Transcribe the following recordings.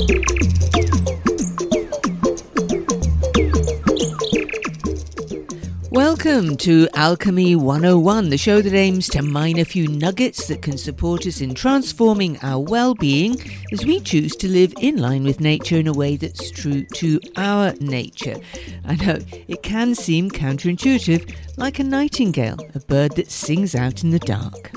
Welcome to Alchemy 101, the show that aims to mine a few nuggets that can support us in transforming our well-being as we choose to live in line with nature in a way that's true to our nature. I know it can seem counterintuitive, like a nightingale, a bird that sings out in the dark.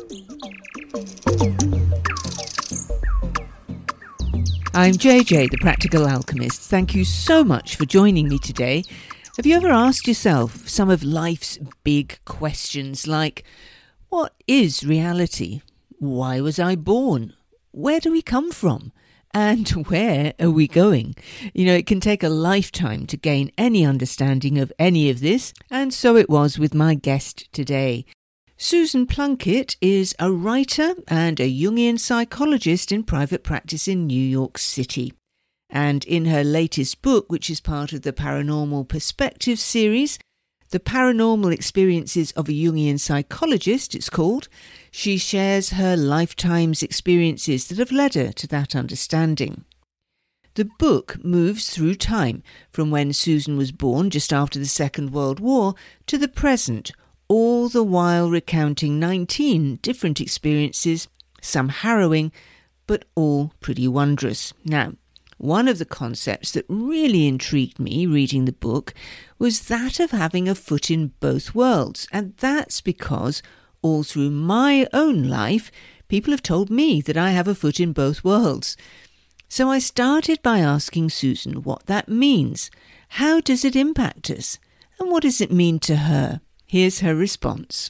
I'm JJ, the Practical Alchemist. Thank you so much for joining me today. Have you ever asked yourself some of life's big questions like, what is reality? Why was I born? Where do we come from? And where are we going? You know, it can take a lifetime to gain any understanding of any of this, and so it was with my guest today. Susan Plunkett is a writer and a Jungian psychologist in private practice in New York City. And in her latest book, which is part of the Paranormal Perspectives series, The Paranormal Experiences of a Jungian Psychologist, it's called, she shares her lifetime's experiences that have led her to that understanding. The book moves through time, from when Susan was born just after the Second World War to the present, all the while recounting 19 different experiences, some harrowing, but all pretty wondrous. Now, one of the concepts that really intrigued me reading the book was that of having a foot in both worlds, and that's because all through my own life, people have told me that I have a foot in both worlds. So I started by asking Susan what that means. How does it impact us? And what does it mean to her? Here's her response.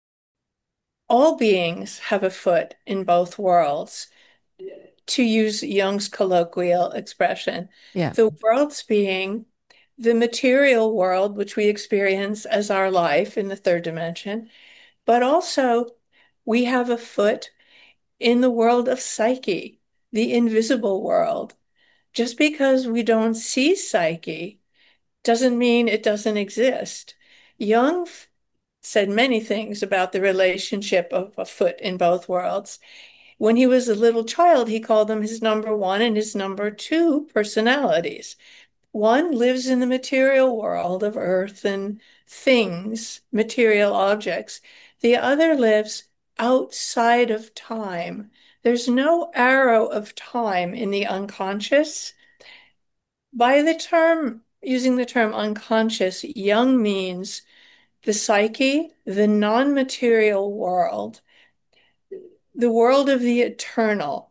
All beings have a foot in both worlds. To use Jung's colloquial expression, the worlds being the material world, which we experience as our life in the third dimension, but also we have a foot in the world of psyche, the invisible world. Just because we don't see psyche doesn't mean it doesn't exist. Jung said many things about the relationship of a foot in both worlds. When he was a little child, he called them his number one and his number two personalities. One lives in the material world of earth and things, material objects. The other lives outside of time. There's no arrow of time in the unconscious. By using the term unconscious, Jung means the psyche, the non-material world, the world of the eternal,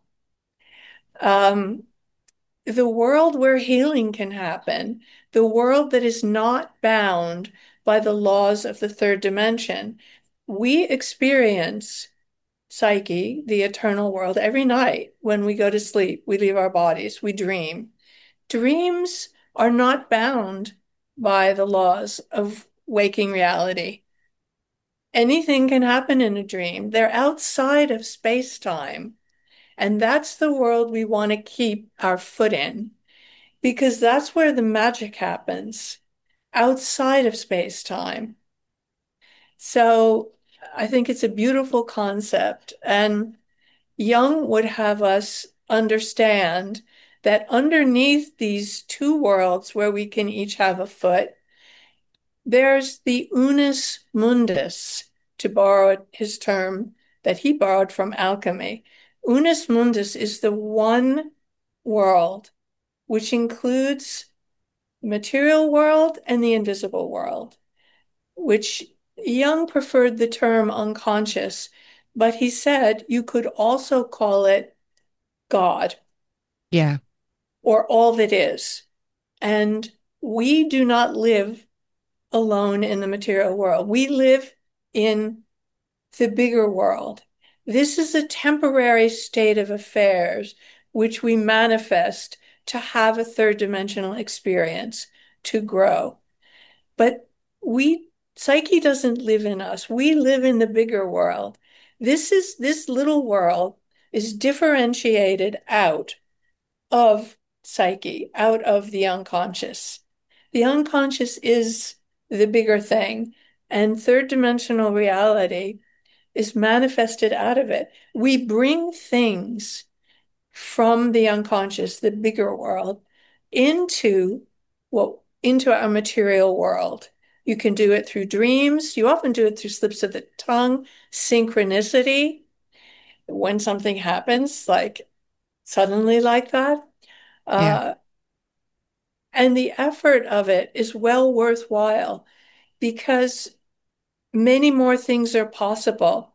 the world where healing can happen, the world that is not bound by the laws of the third dimension. We experience psyche, the eternal world, every night when we go to sleep. We leave our bodies, we dream. Dreams are not bound by the laws of waking reality. Anything can happen in a dream. They're outside of space-time. And that's the world we want to keep our foot in, because that's where the magic happens, outside of space-time. So I think it's a beautiful concept. And Jung would have us understand that underneath these two worlds where we can each have a foot, there's the unus mundus, to borrow his term that he borrowed from alchemy. Unus mundus is the one world, which includes the material world and the invisible world, which Jung preferred the term unconscious, but he said you could also call it God. Yeah. Or all that is. And we do not live alone in the material world. We live in the bigger world. This is a temporary state of affairs which we manifest to have a third dimensional experience, to grow. But psyche doesn't live in us. We live in the bigger world. This little world is differentiated out of psyche, out of the unconscious. The unconscious is the bigger thing, and third dimensional reality is manifested out of it. We bring things from the unconscious, the bigger world, into into our material world. You can do it through dreams. You often do it through slips of the tongue, synchronicity, when something happens, like suddenly like that. Yeah. Uh, and the effort of it is well worthwhile because many more things are possible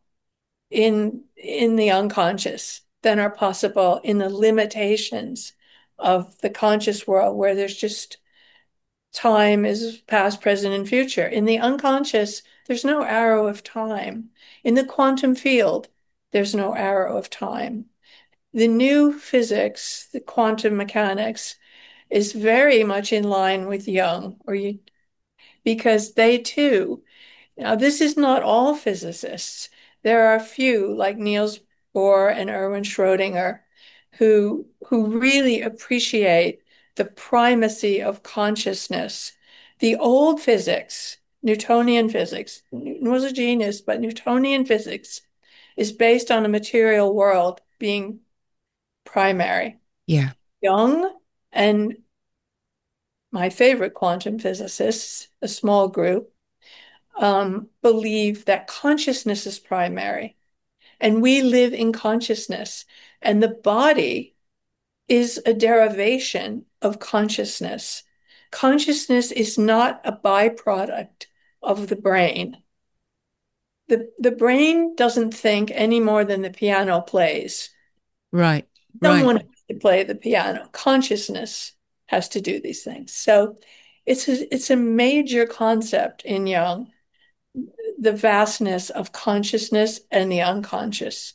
in the unconscious than are possible in the limitations of the conscious world where there's just time is past, present, and future. In the unconscious, there's no arrow of time. In the quantum field, there's no arrow of time. The new physics, the quantum mechanics, is very much in line with Jung, because they too. Now, this is not all physicists. There are a few, like Niels Bohr and Erwin Schrödinger, who really appreciate the primacy of consciousness. The old physics, Newtonian physics, Newton was a genius, but Newtonian physics is based on a material world being primary. Yeah. Young and my favorite quantum physicists, a small group, believe that consciousness is primary and we live in consciousness, and the body is a derivation of consciousness. Consciousness is not a byproduct of the brain. The brain doesn't think any more than the piano plays. Right. Right. Someone has to play the piano. Consciousness has to do these things. So it's a major concept in Jung, the vastness of consciousness and the unconscious.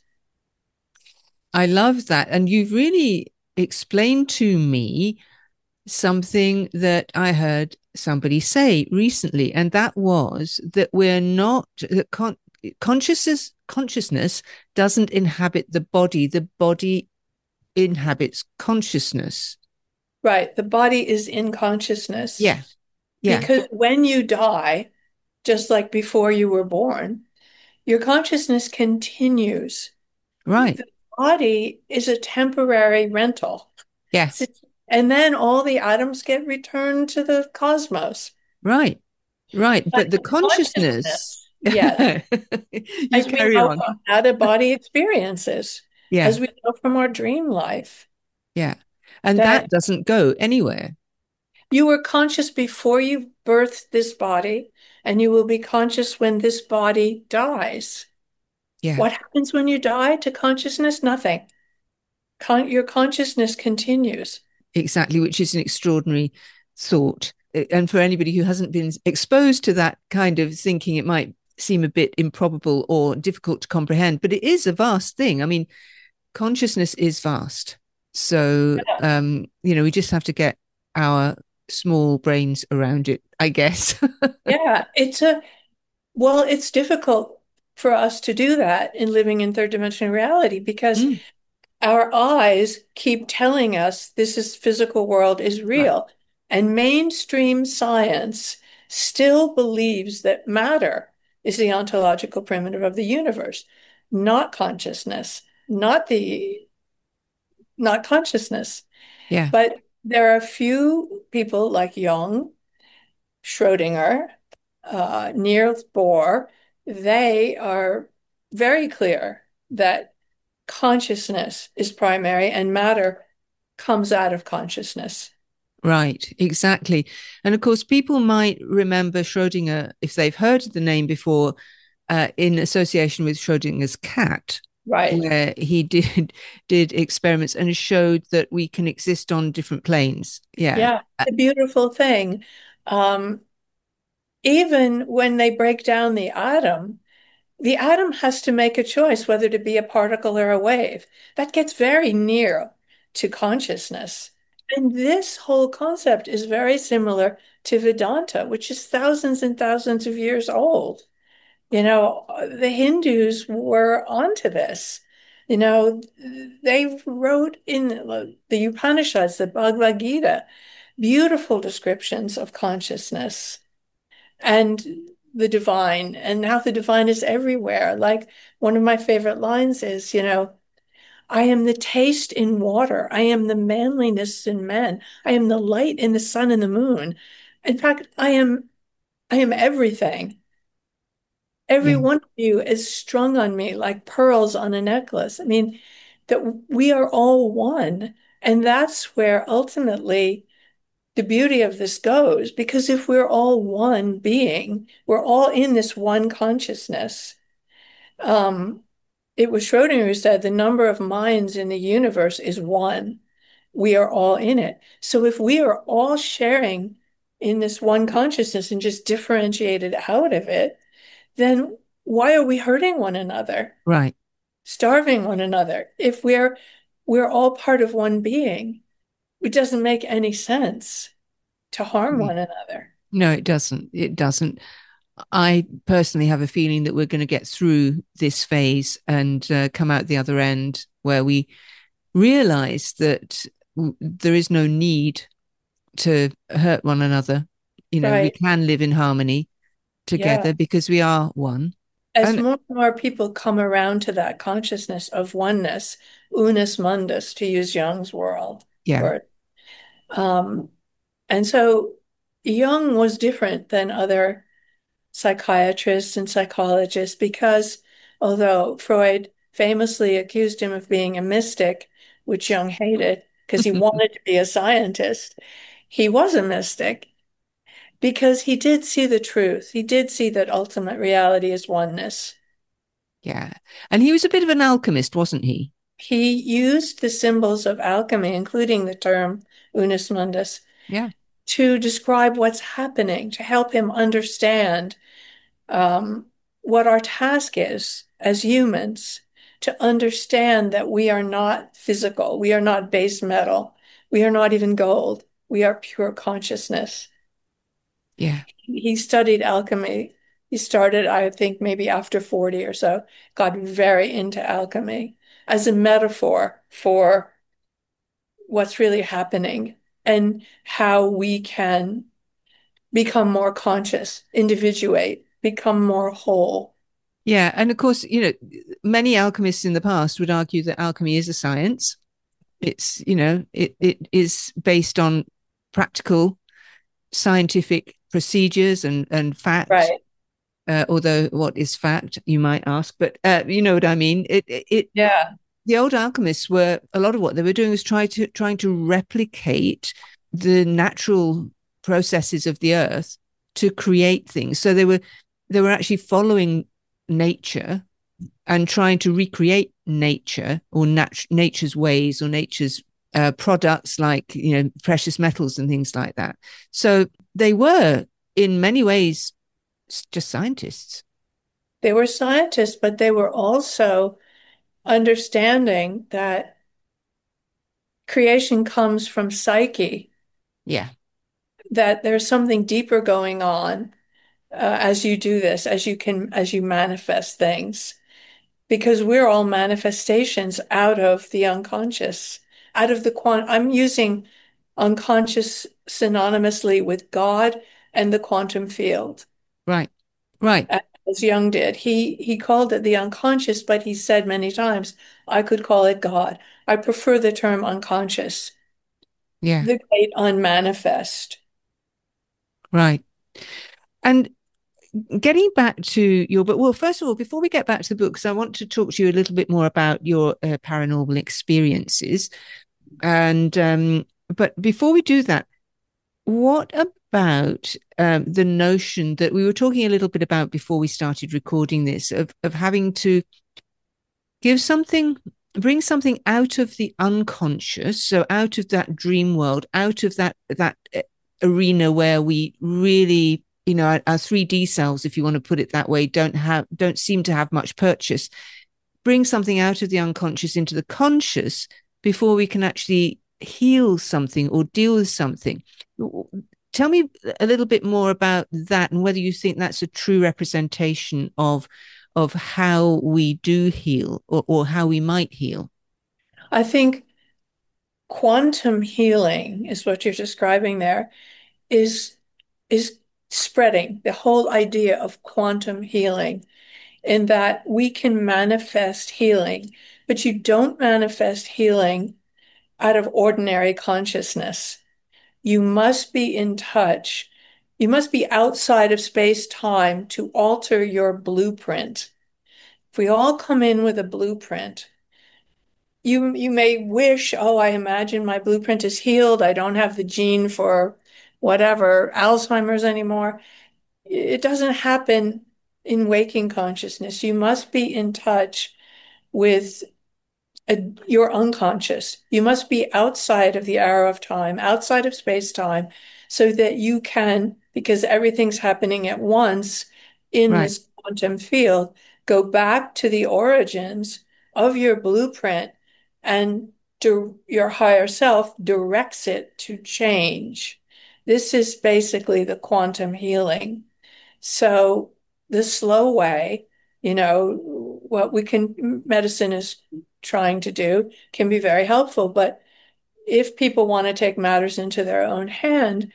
I love that. And you've really explained to me something that I heard somebody say recently, and that was that we're not that consciousness doesn't inhabit the body inhabits consciousness. Right. The body is in consciousness Yeah. Yeah. because when you die, just like before you were born, your consciousness continues. Right. The body is a temporary rental. Yeah. And then all the atoms get returned to the cosmos. Right. Right. But But the consciousness, consciousness, yes, you as we carry know on. from out-of-body experiences, Yeah. as we know from our dream life, Yeah. And that that doesn't go anywhere. you were conscious before you birthed this body, and you will be conscious when this body dies. Yeah. What happens when you die to consciousness? Nothing. Your consciousness continues. Exactly, which is an extraordinary thought. And for anybody who hasn't been exposed to that kind of thinking, it might seem a bit improbable or difficult to comprehend, but it is a vast thing. I mean, consciousness is vast. So, we just have to get our small brains around it, I guess. Yeah, it's difficult for us to do that in living in third dimensional reality because Mm, our eyes keep telling us this is physical world is right. real. And mainstream science still believes that matter is the ontological primitive of the universe, not consciousness, not consciousness. Yeah. But there are a few people like Jung, Schrödinger, Niels Bohr, they are very clear that consciousness is primary and matter comes out of consciousness. Right, exactly. And of course, people might remember Schrodinger, if they've heard the name before, in association with Schrodinger's cat, Right. where he did experiments and showed that we can exist on different planes. Yeah. Yeah. The beautiful thing, um, even when they break down the atom has to make a choice whether to be a particle or a wave. That gets very near to consciousness. And this whole concept is very similar to Vedanta, which is thousands and thousands of years old. The Hindus were onto this. They wrote in the Upanishads, the Bhagavad Gita, beautiful descriptions of consciousness and the divine and how the divine is everywhere. Like one of my favorite lines is, I am the taste in water. I am the manliness in men. I am the light in the sun and the moon. In fact, I am everything. Every Yeah. one of you is strung on me like pearls on a necklace. I mean, that we are all one. And that's where ultimately the beauty of this goes, because if we're all one being, we're all in this one consciousness. Um, it was Schrodinger who said the number of minds in the universe is one. We are all in it. So if we are all sharing in this one consciousness and just differentiated out of it, then why are we hurting one another, Right. starving one another? If we're all part of one being, it doesn't make any sense to harm Yeah. one another. No, it doesn't. It doesn't. I personally have a feeling that we're going to get through this phase and come out the other end where we realize that there is no need to hurt one another. You know, we Right. can live in harmony Yeah. together because we are one. As And more and more people come around to that consciousness of oneness, unus mundus, to use Jung's yeah. word. Um, and so Jung was different than other psychiatrists and psychologists because although Freud famously accused him of being a mystic, which Jung hated because he wanted to be a scientist, he was a mystic because he did see the truth. He did see that ultimate reality is oneness. Yeah. And he was a bit of an alchemist, wasn't he? He used the symbols of alchemy, including the term unus mundus, Yeah. to describe what's happening, to help him understand um, what our task is as humans, to understand that we are not physical, we are not base metal, we are not even gold, we are pure consciousness. Yeah. He studied alchemy. He started, I think, maybe after 40 or so, got very into alchemy as a metaphor for what's really happening and how we can become more conscious, individuate, become more whole. Yeah. And of course, you know, many alchemists in the past would argue that alchemy is a science. It's, you know, it is based on practical scientific procedures and fact. Right. Although what is fact, you might ask, but you know what I mean. Yeah. The old alchemists were a lot of what they were doing was trying to replicate the natural processes of the earth to create things. So they were actually following nature and trying to recreate nature or nature's ways or nature's products like you know precious metals and things like that. So they were in many ways just scientists. They were scientists, but they were also understanding that creation comes from psyche, Yeah, that there's something deeper going on as you do this, as you manifest things, because we're all manifestations out of the unconscious, out of the I'm using unconscious synonymously with God and the quantum field, right, right. as Jung did. He called it the unconscious, but he said many times, I could call it God. I prefer the term unconscious, Yeah, the great unmanifest. right. And getting back to your book, well, first of all, before we get back to the books, I want to talk to you a little bit more about your paranormal experiences. And but before we do that, what about the notion that we were talking a little bit about before we started recording this of having to give something, bring something out of the unconscious, so out of that dream world, out of that arena where we really, you know, our 3D selves, if you want to put it that way, don't seem to have much purchase. Bring something out of the unconscious into the conscious before we can actually heal something or deal with something. Tell me a little bit more about that and whether you think that's a true representation of how we do heal or how we might heal. I think quantum healing is what you're describing there, is is spreading the whole idea of quantum healing in that we can manifest healing but you don't manifest healing out of ordinary consciousness. You must be in touch. You must be outside of space-time to alter your blueprint. If we all come in with a blueprint, you may wish, oh, I imagine my blueprint is healed. I don't have the gene for whatever, Alzheimer's anymore. It doesn't happen in waking consciousness. You must be in touch with your unconscious. You must be outside of the arrow of time, outside of space-time, so that you can, because everything's happening at once in Right. this quantum field, go back to the origins of your blueprint and your higher self directs it to change. This is basically the quantum healing. So the slow way, what medicine is trying to do can be very helpful. But if people want to take matters into their own hand,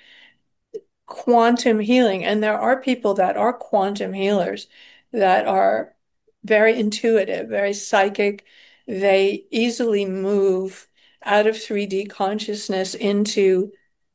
quantum healing, and there are people that are quantum healers that are very intuitive, very psychic. They easily move out of 3D consciousness into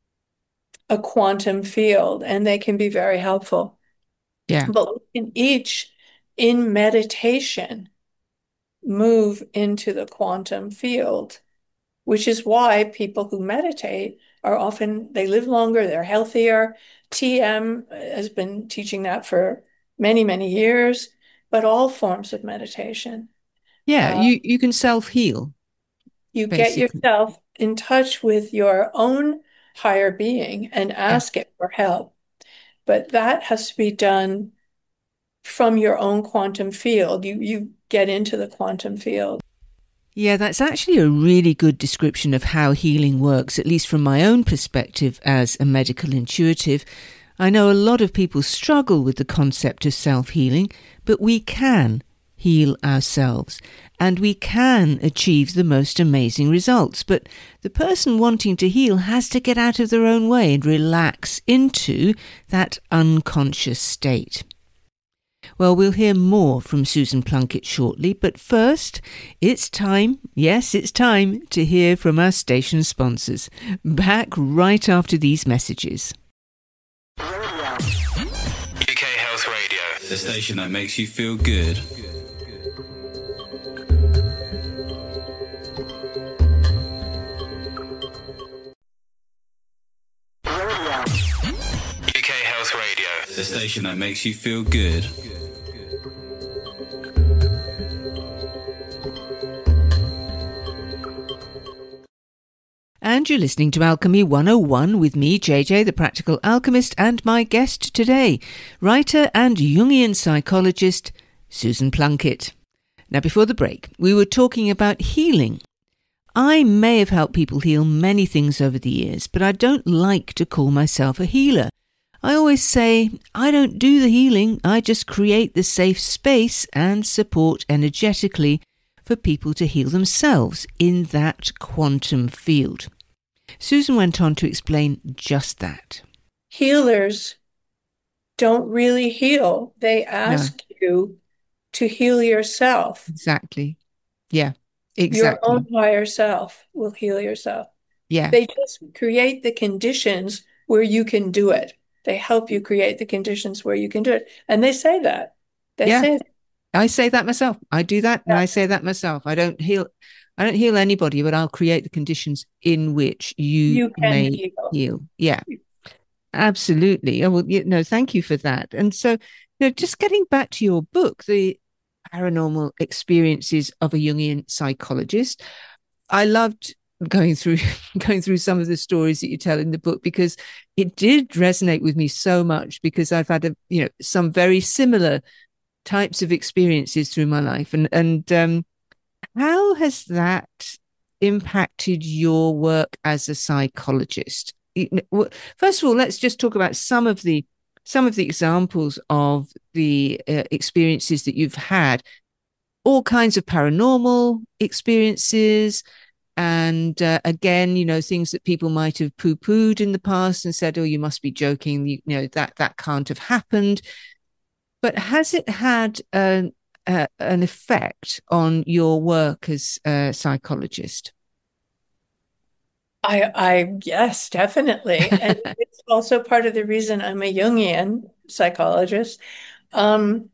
a quantum field, and they can be very helpful. Yeah. But we can each, in meditation, move into the quantum field, which is why people who meditate are often, they live longer, they're healthier. TM has been teaching that for many, many years, but all forms of meditation. Yeah, you can self-heal, You get basically. yourself in touch with your own higher being and Yeah. ask it for help. But that has to be done from your own quantum field. You get into the quantum field. Yeah, that's actually a really good description of how healing works, at least from my own perspective as a medical intuitive. I know a lot of people struggle with the concept of self-healing, but we can heal ourselves and we can achieve the most amazing results. But the person wanting to heal has to get out of their own way and relax into that unconscious state. Well, we'll hear more from Susan Plunkett shortly, but first, it's time to hear from our station sponsors. Back right after these messages. UK Health Radio, the station that makes you feel good. UK Health Radio, the station that makes you feel good. And you're listening to Alchemy 101 with me, JJ, the Practical Alchemist, and my guest today, writer and Jungian psychologist, Susan Plunkett. Now, before the break, we were talking about healing. I may have helped people heal many things over the years, but I don't like to call myself a healer. I always say, I don't do the healing, I just create the safe space and support energetically for people to heal themselves in that quantum field. Susan went on to explain just that. Healers don't really heal. They ask you to heal yourself. Exactly. Yeah, exactly. Your own higher self will heal yourself. Yeah. They just create the conditions where you can do it. They help you create the conditions where you can do it. And they say that. They say that. I say that myself. I do that, and I say that myself. I don't heal anybody, but I'll create the conditions in which you may heal. Yeah, absolutely. Oh, well, thank you for that. And so, just getting back to your book, The Paranormal Experiences of a Jungian Psychologist, I loved going through some of the stories that you tell in the book, because it did resonate with me so much, because I've had some very similar types of experiences through my life. And how has that impacted your work as a psychologist? First of all, let's just talk about some of the examples of the experiences that you've had. All kinds of paranormal experiences, and again, things that people might have poo-pooed in the past and said, "Oh, you must be joking. That can't have happened." But has it had an effect on your work as a psychologist? Yes, definitely. And it's also part of the reason I'm a Jungian psychologist. Um,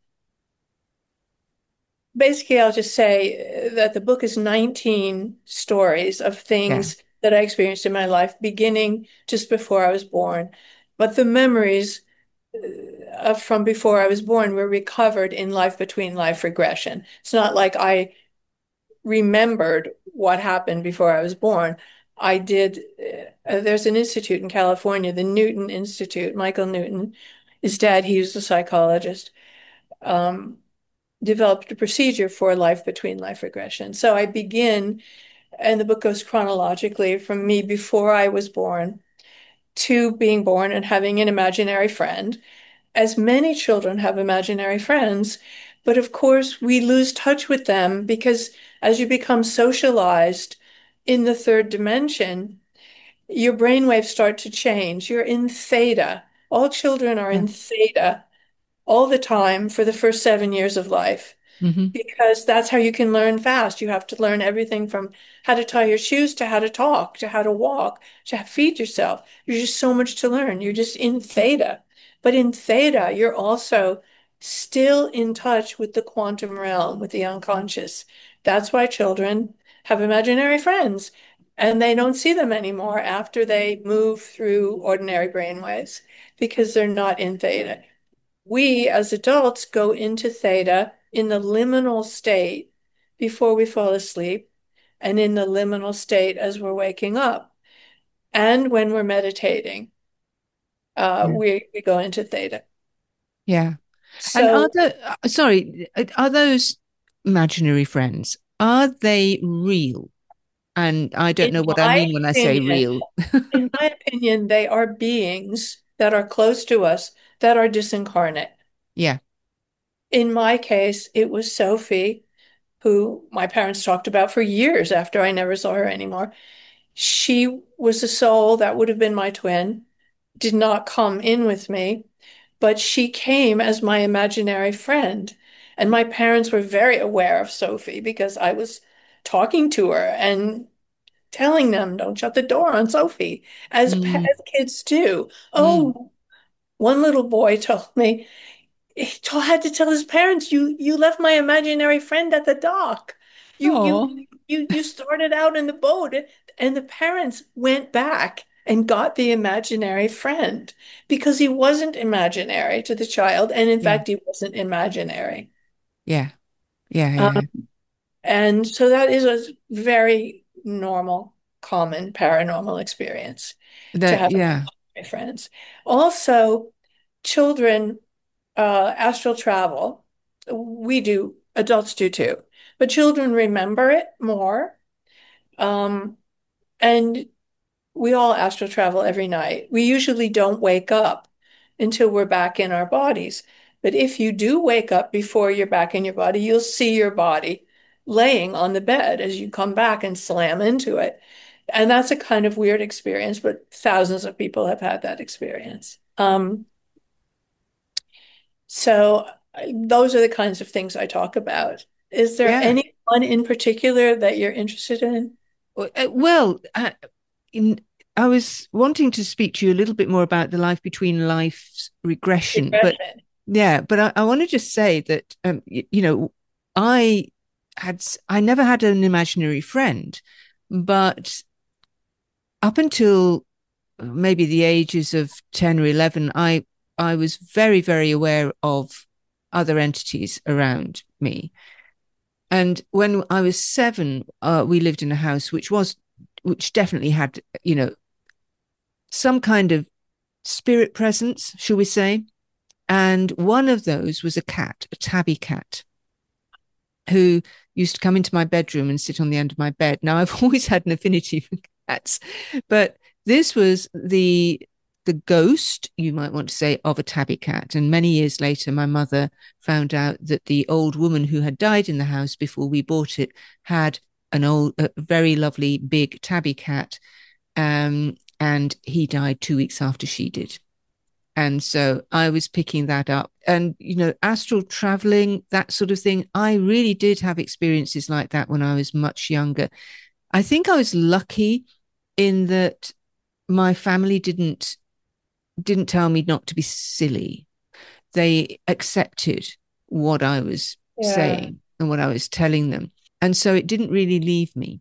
Basically, I'll just say that the book is 19 stories of Yeah. things that I experienced in my life, beginning just before I was born. But the memories from before I was born were recovered in life between life regression. It's not like I remembered what happened before I was born. I did, there's an institute in California, the Newton Institute. Michael Newton, his dad, he was a psychologist, um, developed a procedure for life between life regression. So I begin, and the book goes chronologically from me before I was born to being born and having an imaginary friend, as many children have imaginary friends. But of course, we lose touch with them because as you become socialized in the third dimension, your brainwaves start to change. You're in theta. All children are Yeah. in theta all the time for the first 7 years of life. Mm-hmm. Because that's how you can learn fast. You have to learn everything from how to tie your shoes to how to talk to how to walk to feed yourself. There's just so much to learn. You're just in theta. But in theta, you're also still in touch with the quantum realm, with the unconscious. That's why children have imaginary friends and they don't see them anymore after they move through ordinary brainwaves because they're not in theta. We as adults go into theta in the liminal state before we fall asleep and in the liminal state as we're waking up. And when we're meditating, Yeah. we go into theta. Yeah. And So are those imaginary friends, are they real? And I don't in know what I my mean when I say opinion, real. in my opinion, they are beings that are close to us that are disincarnate. Yeah. In my case, it was Sophie, who my parents talked about for years after I never saw her anymore. She was a soul that would have been my twin, did not come in with me, but she came as my imaginary friend. And my parents were very aware of Sophie because I was talking to her and telling them, don't shut the door on Sophie, Mm, as kids do. mm. Oh, one little boy told me, he had to tell his parents, you left my imaginary friend at the dock. You you Oh, you started out in the boat, and the parents went back and got the imaginary friend because he wasn't imaginary to the child, and in yeah. fact he wasn't imaginary. Yeah. Yeah. Um, Yeah. and so that is a very normal, common paranormal experience to have Yeah. imaginary friends. Also, children astral travel. We do, adults do too, but children remember it more. Um, and we all astral travel every night. We usually don't wake up until we're back in our bodies. But if you do wake up before you're back in your body, you'll see your body laying on the bed as you come back and slam into it. And that's a kind of weird experience, but thousands of people have had that experience. So those are the kinds of things I talk about. Is there Yeah. any one in particular that you're interested in? Well, in, I was wanting to speak to you a little bit more about the life between lives regression, but Regression. yeah, but I want to just say that I I never had an imaginary friend, but up until maybe the ages of 10 or 11, I was very, very aware of other entities around me. And when I was 7, we lived in a house which definitely had, some kind of spirit presence, shall we say. And one of those was a cat, a tabby cat, who used to come into my bedroom and sit on the end of my bed. Now, I've always had an affinity for cats, but this was the ghost, you might want to say, of a tabby cat. And many years later, my mother found out that the old woman who had died in the house before we bought it had a very lovely big tabby cat. And he died 2 weeks after she did. And so I was picking that up and astral traveling, that sort of thing. I really did have experiences like that when I was much younger. I think I was lucky in that my family didn't tell me not to be silly. They accepted what I was saying and what I was telling them, and so it didn't really leave me.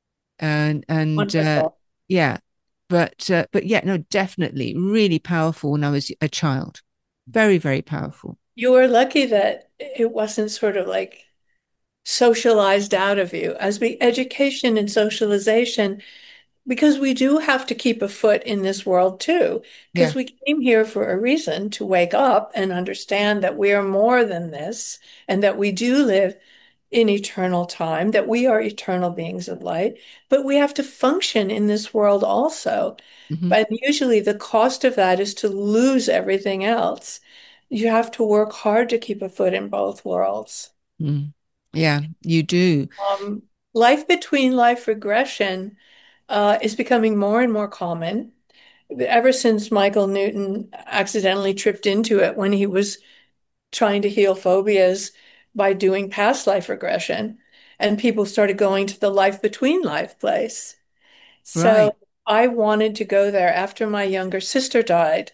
And yeah, but yeah, no, definitely really powerful when I was a child. Very, very powerful. You were lucky that it wasn't sort of like socialized out of you. Education and socialization, because we do have to keep a foot in this world too, because we came here for a reason, to wake up and understand that we are more than this, and that we do live in eternal time, that we are eternal beings of light, but we have to function in this world also. Mm-hmm. But usually the cost of that is to lose everything else. You have to work hard to keep a foot in both worlds. Mm. Yeah, you do. Life between life regression is becoming more and more common. Ever since Michael Newton accidentally tripped into it when he was trying to heal phobias by doing past life regression, and people started going to the life between life place. So Right. I wanted to go there after my younger sister died.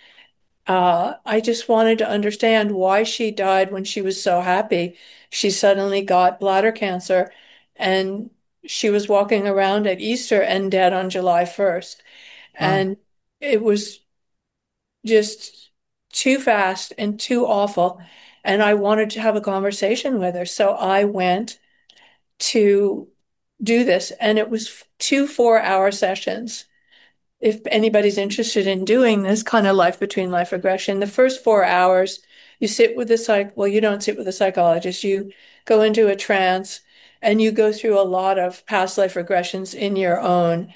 I just wanted to understand why she died when she was so happy. She suddenly got bladder cancer, and she was walking around at Easter and dead on July 1st. Wow. And it was just too fast and too awful. And I wanted to have a conversation with her. So I went to do this, and it was 2 4-hour sessions. If anybody's interested in doing this kind of life between life regression, the first 4 hours, you sit with well, you don't sit with a psychologist. You go into a trance and you go through a lot of past life regressions in your own,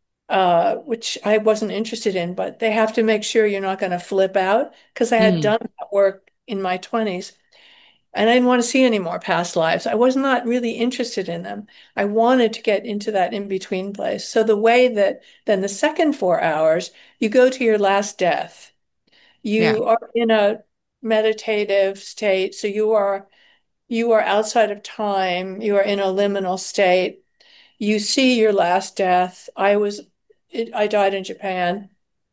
which I wasn't interested in, but they have to make sure you're not going to flip out, because I had done that work in my 20s. And I didn't want to see any more past lives. I was not really interested in them. I wanted to get into that in-between place. So the way that then the second 4 hours, you go to your last death. Yeah. You are in a meditative state. So you are outside of time. You are in a liminal state. You see your last death. I died in Japan.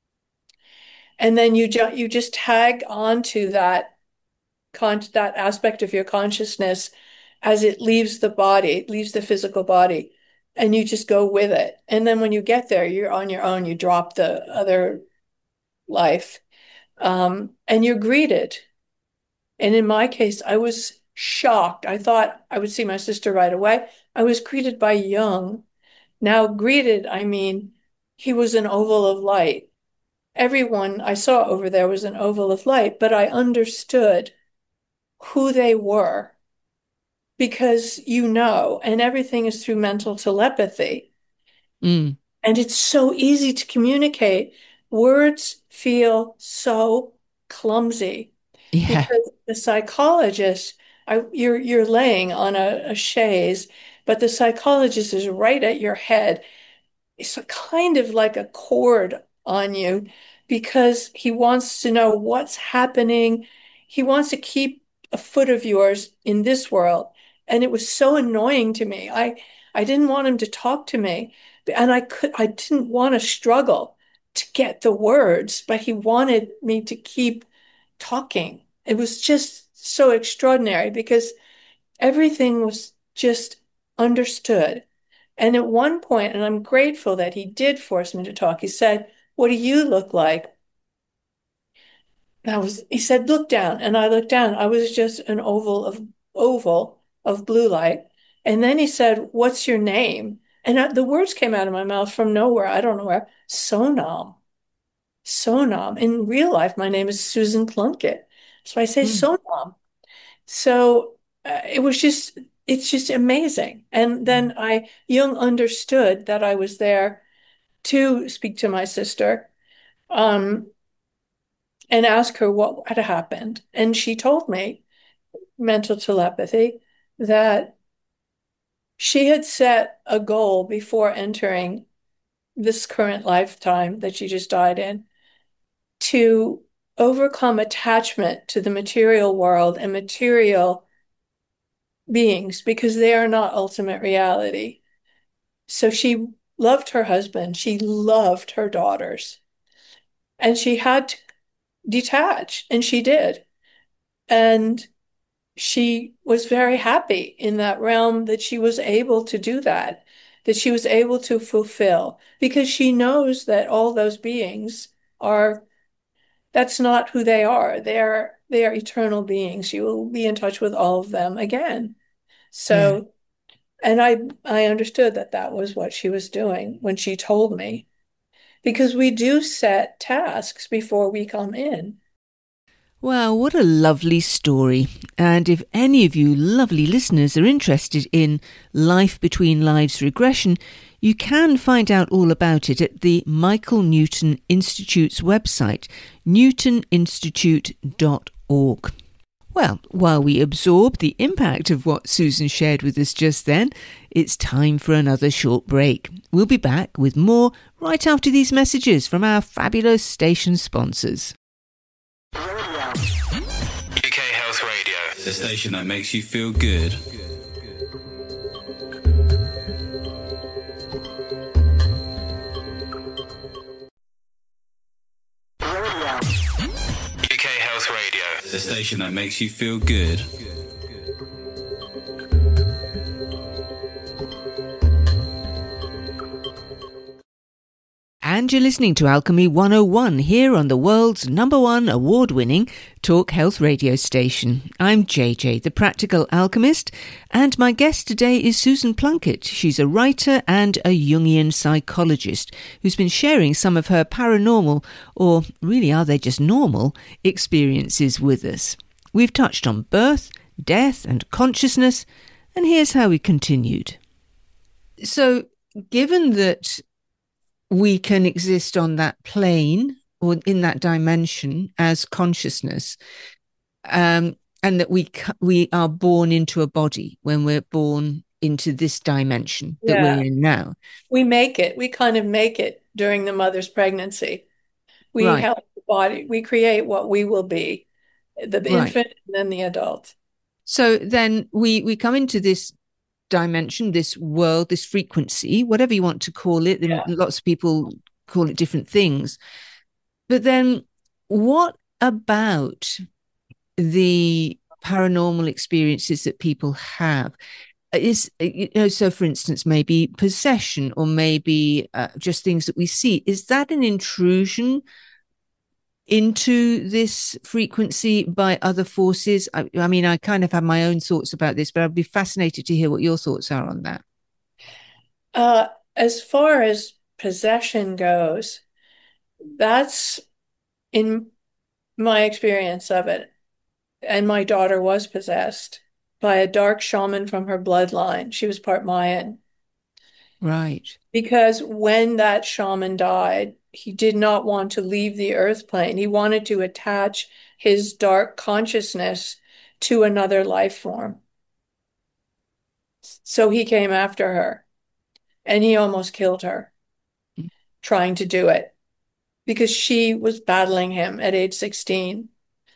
And then you just tag onto that aspect of your consciousness as it leaves the body, leaves the physical body, and you just go with it. And then when you get there, you're on your own. You drop the other life, and you're greeted. And in my case, I was shocked. I thought I would see my sister right away. I was greeted by Jung. Now, greeted, I mean, he was an oval of light. Everyone I saw over there was an oval of light, but I understood who they were, because and everything is through mental telepathy. Mm. And it's so easy to communicate. Words feel so clumsy Yeah. because the psychologist, you're laying on a chaise, but the psychologist is right at your head. It's kind of like a cord on you, because he wants to know what's happening. He wants to keep a foot of yours in this world. And it was so annoying to me. I didn't want him to talk to me, and I didn't want to struggle to get the words, but he wanted me to keep talking. It was just so extraordinary, because everything was just understood. And at one point, and I'm grateful that he did force me to talk, he said, "What do you look like?" He said, "Look down." And I looked down. I was just an oval of blue light. And then he said, "What's your name?" And the words came out of my mouth from nowhere. I don't know where. Sonam. Sonam. In real life, my name is Susan Plunkett. So I say Mm. Sonam. So it's just amazing. And then Jung understood that I was there to speak to my sister, um, and ask her what had happened. And she told me, mental telepathy, that she had set a goal before entering this current lifetime that she just died in, to overcome attachment to the material world and material beings because they are not ultimate reality. So she loved her husband, she loved her daughters, and she had to detach, and she did. And she was very happy in that realm that she was able to do that, that she was able to fulfill, because she knows that all those beings are, that's not who they are. They are eternal beings. You will be in touch with all of them again. So, and I understood that that was what she was doing when she told me, because we do set tasks before we come in. Wow, what a lovely story. And if any of you lovely listeners are interested in Life Between Lives regression, you can find out all about it at the Michael Newton Institute's website, newtoninstitute.org. Well, while we absorb the impact of what Susan shared with us just then, it's time for another short break. We'll be back with more right after these messages from our fabulous station sponsors. UK Health Radio, the station that makes you feel good. UK Health Radio, the station that makes you feel good. And you're listening to Alchemy 101 here on the world's #1 award-winning talk health radio station. I'm JJ, the Practical Alchemist, and my guest today is Susan Plunkett. She's a writer and a Jungian psychologist who's been sharing some of her paranormal, or really are they just normal, experiences with us. We've touched on birth, death and consciousness, and here's how we continued. So, given that we can exist on that plane or in that dimension as consciousness, and that we are born into a body when we're born into this dimension that we're in now. We make it. We kind of make it during the mother's pregnancy. We help the body. We create what we will be, the infant and then the adult. So then we come into this dimension, this world, this frequency, whatever you want to call it. And lots of people call it different things. But then what about the paranormal experiences that people have? Is, so for instance, maybe possession or maybe just things that we see. Is that an intrusion into this frequency by other forces? I mean, I kind of have my own thoughts about this, but I'd be fascinated to hear what your thoughts are on that. As far as possession goes, that's in my experience of it. And my daughter was possessed by a dark shaman from her bloodline. She was part Mayan. Right. Because when that shaman died, he did not want to leave the earth plane. He wanted to attach his dark consciousness to another life form. So he came after her and he almost killed her trying to do it because she was battling him at age 16.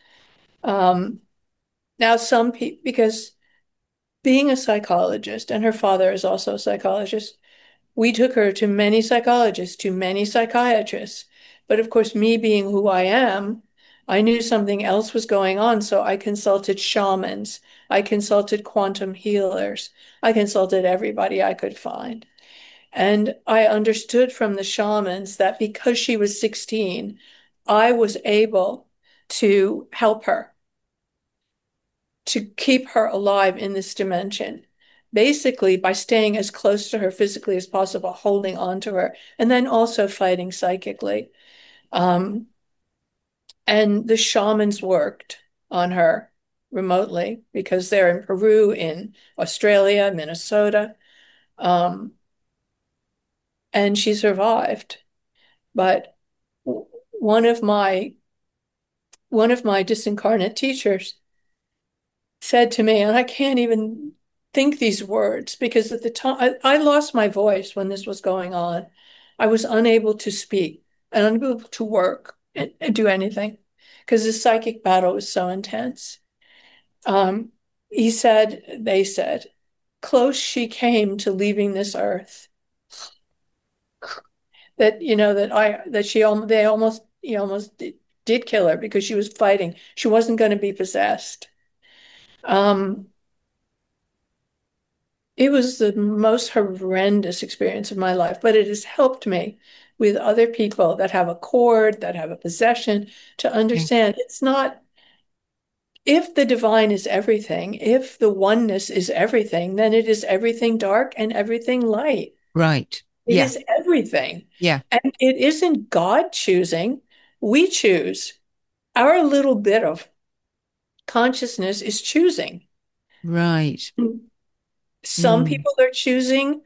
Now some people, because being a psychologist, and her father is also a psychologist, we took her to many psychologists, to many psychiatrists. But of course, me being who I am, I knew something else was going on. So I consulted shamans. I consulted quantum healers. I consulted everybody I could find. And I understood from the shamans that because she was 16, I was able to help her, to keep her alive in this dimension, basically by staying as close to her physically as possible, holding on to her, and then also fighting psychically. And the shamans worked on her remotely because they're in Peru, in Australia, Minnesota. And she survived. But one of my disincarnate teachers said to me, and I can't even think these words because at the time I lost my voice when this was going on. I was unable to speak and unable to work and do anything. because the psychic battle was so intense. They said, close she came to leaving this earth. That, they almost, he almost did kill her because she was fighting. She wasn't going to be possessed. It was the most horrendous experience of my life, but it has helped me with other people that have a cord, that have a possession, to understand it's not, if the divine is everything, if the oneness is everything, then it is everything dark and everything light. Right. It is everything. Yeah. And it isn't God choosing. We choose. Our little bit of consciousness is choosing. Right. Some people are choosing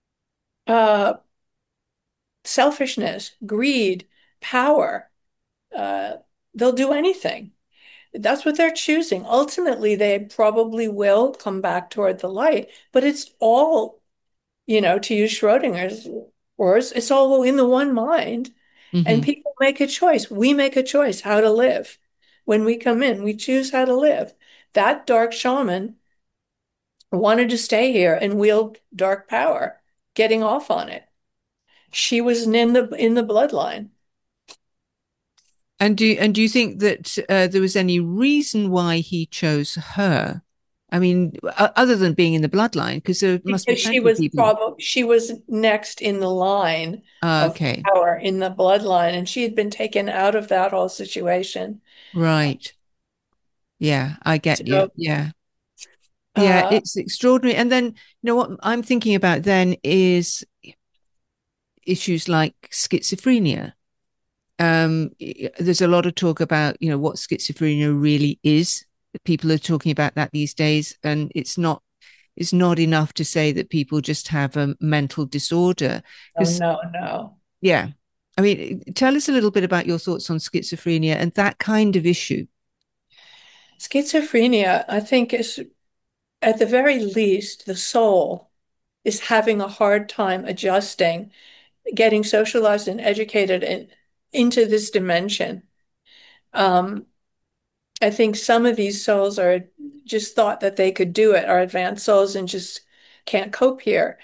selfishness, greed, power. They'll do anything. That's what they're choosing. Ultimately, they probably will come back toward the light, but it's all, to use Schrodinger's words, it's all in the one mind. And people make a choice. We make a choice how to live. When we come in, we choose how to live. That dark shaman wanted to stay here and wield dark power, getting off on it. She was in the bloodline. And do you think that there was any reason why he chose her? I mean, other than being in the bloodline, because there must be plenty of people. She was next in the line of power in the bloodline, and she had been taken out of that whole situation. Right. Yeah, I get you. Yeah. Yeah, it's extraordinary. And then, what I'm thinking about then is issues like schizophrenia. There's a lot of talk about, what schizophrenia really is. People are talking about that these days, and it's not enough to say that people just have a mental disorder. No. Yeah. I mean, tell us a little bit about your thoughts on schizophrenia and that kind of issue. Schizophrenia, I think, is, at the very least, the soul is having a hard time adjusting, getting socialized and educated into this dimension. I think some of these souls are just thought that they could do it, are advanced souls, and just can't cope here.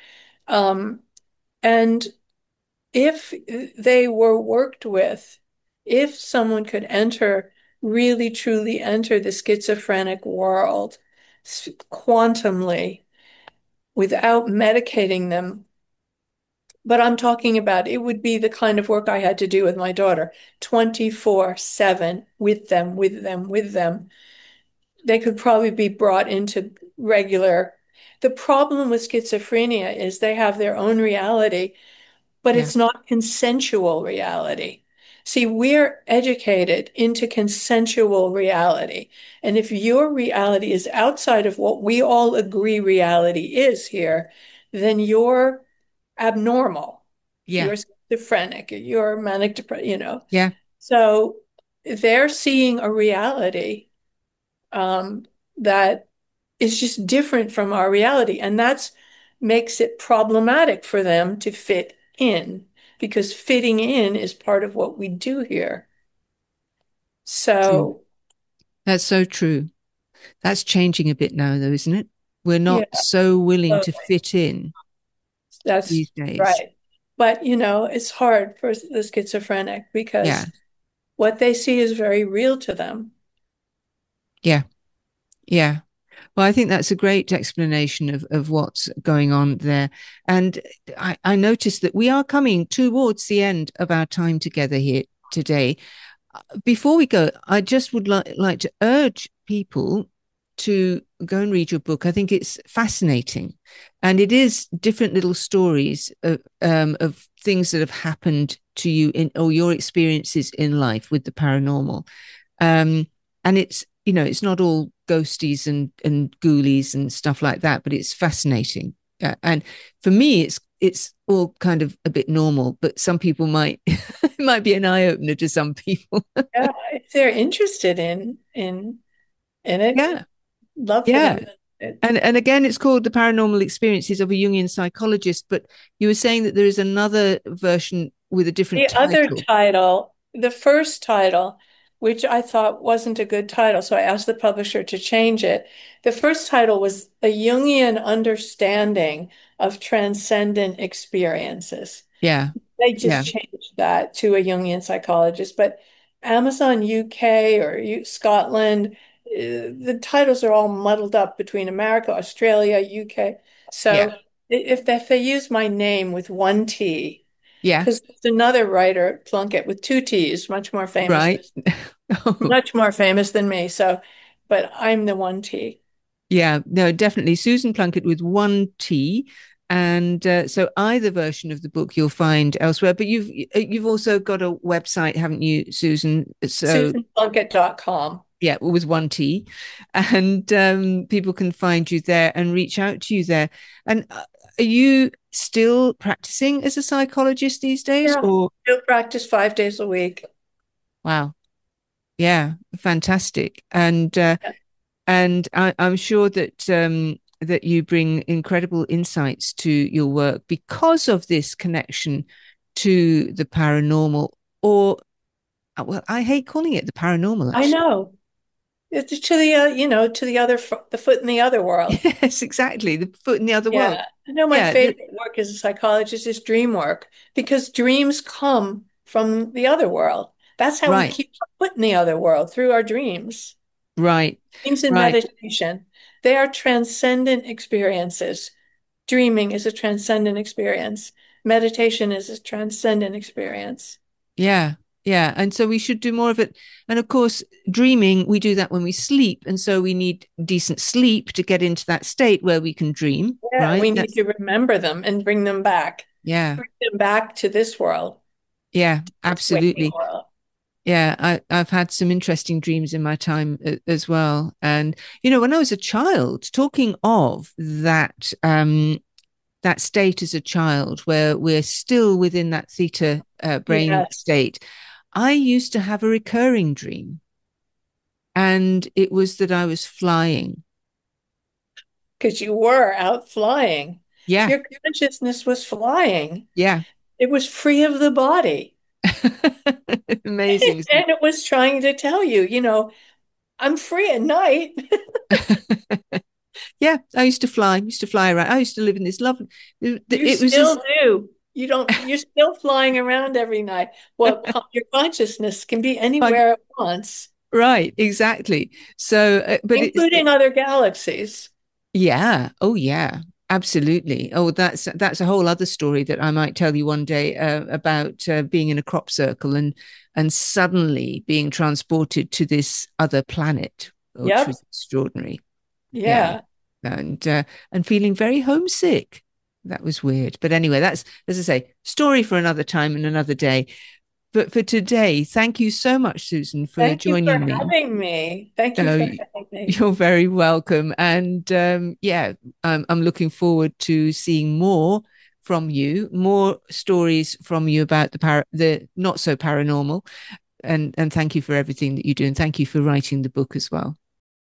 And if they were worked with, if someone could really truly enter the schizophrenic world quantumly without medicating them, but I'm talking about, it would be the kind of work I had to do with my daughter, 24/7 with them. They could probably be brought into regular. The problem with schizophrenia is they have their own reality, but it's not consensual reality. See, we're educated into consensual reality. And if your reality is outside of what we all agree reality is here, then you're abnormal. Yeah. You're schizophrenic, you're manic depressed, Yeah. So they're seeing a reality that is just different from our reality. And that makes it problematic for them to fit in, because fitting in is part of what we do here. So that's so true. That's changing a bit now, though, isn't it? We're not so willing to fit in these days. Right. But, it's hard for the schizophrenic because what they see is very real to them. Yeah. Yeah. Well, I think that's a great explanation of what's going on there. And I noticed that we are coming towards the end of our time together here today. Before we go, I just would like to urge people to go and read your book. I think it's fascinating. And it is different little stories of things that have happened to you or your experiences in life with the paranormal. And it's, it's not all ghosties and ghoulies and stuff like that, but it's fascinating. And for me, it's all kind of a bit normal, but some people it might be an eye opener to some people. Yeah, if they're interested in it, love for them. And again, it's called The Paranormal Experiences of a Jungian Psychologist. But you were saying that there is another version with a different title. The first title which I thought wasn't a good title. So I asked the publisher to change it. The first title was A Jungian Understanding of Transcendent Experiences. Yeah. They just changed that to a Jungian psychologist. But Amazon UK or Scotland, the titles are all muddled up between America, Australia, UK. So if they use my name with one T, because there's another writer, Plunkett, with two T's, much more famous. Right. Much more famous than me. So, but I'm the one T. Yeah, no, definitely. Susan Plunkett with one T. And so either version of the book you'll find elsewhere. But you've also got a website, haven't you, Susan? So SusanPlunkett.com. Yeah, with one T. And people can find you there and reach out to you there. And are you still practicing as a psychologist these days? Yeah, or still practice 5 days a week. Wow. Yeah, fantastic. And I'm sure that that you bring incredible insights to your work because of this connection to the paranormal, or well, I hate calling it the paranormal. Actually. I know. It's to the to the foot in the other world. Yes, exactly. The foot in the other world. I know my favorite work as a psychologist is dream work, because dreams come from the other world. That's how we keep our foot in the other world, through our dreams. Right. Dreams and meditation. They are transcendent experiences. Dreaming is a transcendent experience. Meditation is a transcendent experience. Yeah. Yeah. And so we should do more of it. And of course, dreaming, we do that when we sleep. And so we need decent sleep to get into that state where we can dream. Yeah, right? We need to remember them and bring them back. Yeah. Bring them back to this world. Yeah, absolutely. Yeah, I've had some interesting dreams in my time as well. And, when I was a child, talking of that, that state as a child where we're still within that theta brain state, I used to have a recurring dream. And it was that I was flying. Because you were out flying. Yeah. Your consciousness was flying. Yeah. It was free of the body. Amazing. And it was trying to tell you, I'm free at night. Yeah, I used to fly around. I used to live in this lovely. You still do. You're still flying around every night. Well, your consciousness can be anywhere at once. Right, exactly. So, but including other galaxies. Yeah. Oh, yeah. Absolutely. Oh, that's a whole other story that I might tell you one day about being in a crop circle and suddenly being transported to this other planet, which was extraordinary. Yeah. And feeling very homesick. That was weird. But anyway, that's, as I say, story for another time and another day. But for today, thank you so much, Susan, for joining me. Thank you for having me. Thank you for having me. You're very welcome. And I'm looking forward to seeing more from you, more stories from you about the not so paranormal. And thank you for everything that you do. And thank you for writing the book as well.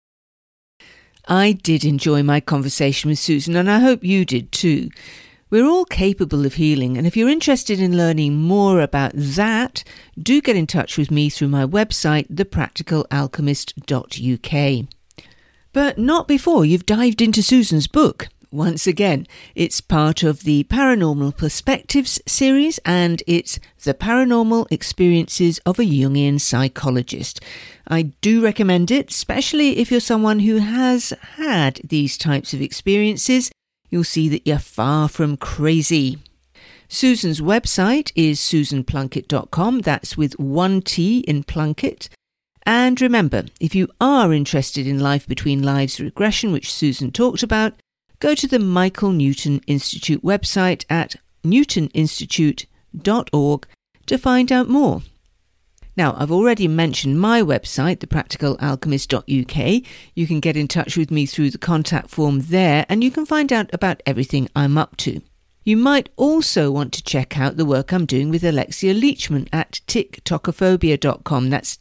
I did enjoy my conversation with Susan, and I hope you did too. We're all capable of healing, and if you're interested in learning more about that, do get in touch with me through my website, thepracticalalchemist.uk. But not before you've dived into Susan's book. Once again, it's part of the Paranormal Perspectives series, and it's The Paranormal Experiences of a Jungian Psychologist. I do recommend it, especially if you're someone who has had these types of experiences. You'll see that you're far from crazy. Susan's website is susanplunkett.com. That's with one T in Plunkett. And remember, if you are interested in Life Between Lives regression, which Susan talked about, go to the Michael Newton Institute website at newtoninstitute.org to find out more. Now, I've already mentioned my website, thepracticalalchemist.uk. You can get in touch with me through the contact form there, and you can find out about everything I'm up to. You might also want to check out the work I'm doing with Alexia Leachman at ticktocophobia.com. That's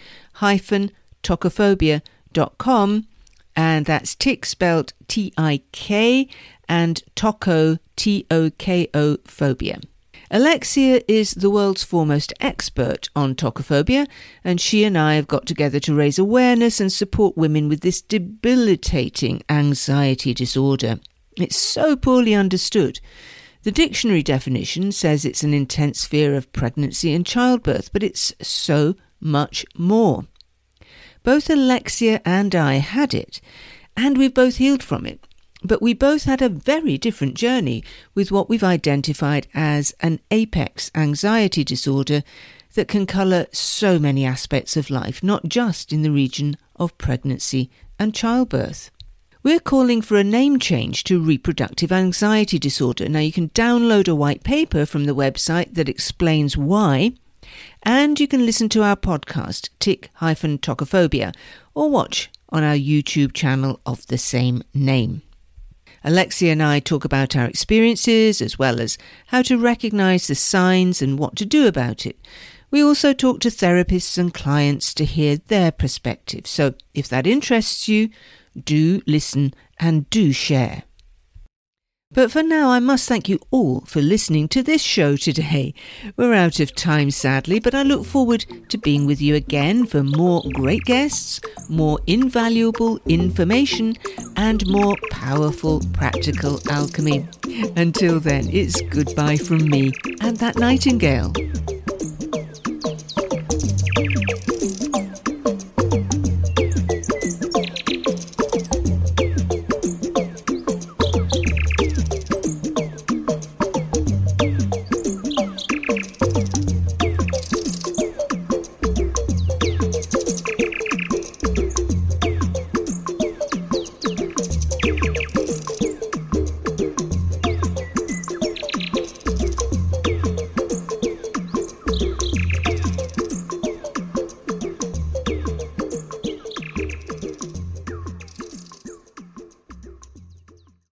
tick-tocophobia.com, and that's tick spelled T-I-K and toko, T-O-K-O, phobia. Alexia is the world's foremost expert on tocophobia, and she and I have got together to raise awareness and support women with this debilitating anxiety disorder. It's so poorly understood. The dictionary definition says it's an intense fear of pregnancy and childbirth, but it's so much more. Both Alexia and I had it, and we've both healed from it. But we both had a very different journey with what we've identified as an apex anxiety disorder that can colour so many aspects of life, not just in the region of pregnancy and childbirth. We're calling for a name change to reproductive anxiety disorder. Now, you can download a white paper from the website that explains why, and you can listen to our podcast, Tic-Tocophobia, or watch on our YouTube channel of the same name. Alexia and I talk about our experiences as well as how to recognise the signs and what to do about it. We also talk to therapists and clients to hear their perspective. So if that interests you, do listen and do share. But for now, I must thank you all for listening to this show today. We're out of time, sadly, but I look forward to being with you again for more great guests, more invaluable information, and more powerful practical alchemy. Until then, it's goodbye from me and that nightingale.